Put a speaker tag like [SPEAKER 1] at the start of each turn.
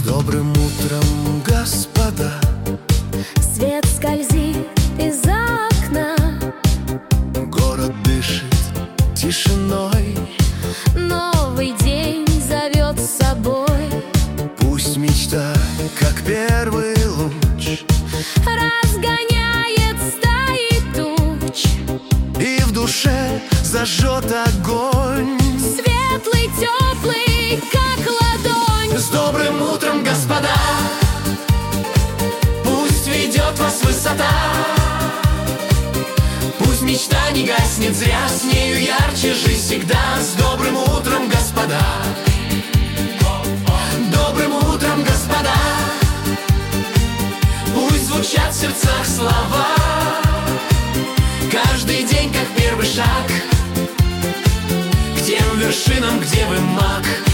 [SPEAKER 1] Добрым утром, господа!
[SPEAKER 2] Свет скользит из окна,
[SPEAKER 1] город дышит тишиной,
[SPEAKER 2] новый день зовет с собой.
[SPEAKER 1] пусть мечта, как первый луч,
[SPEAKER 2] Разгоняет стаи туч,
[SPEAKER 1] и в душе зажжет огонь.
[SPEAKER 2] светлый, теплый, как ладонь.
[SPEAKER 1] С добрым утром, господа! Пусть ведет вас высота, пусть мечта не гаснет зря, с нею ярче жизнь всегда. С добрым утром, господа! Добрым утром, господа! Пусть звучат в сердцах слова, каждый день как первый шаг к тем вершинам, где вы маг.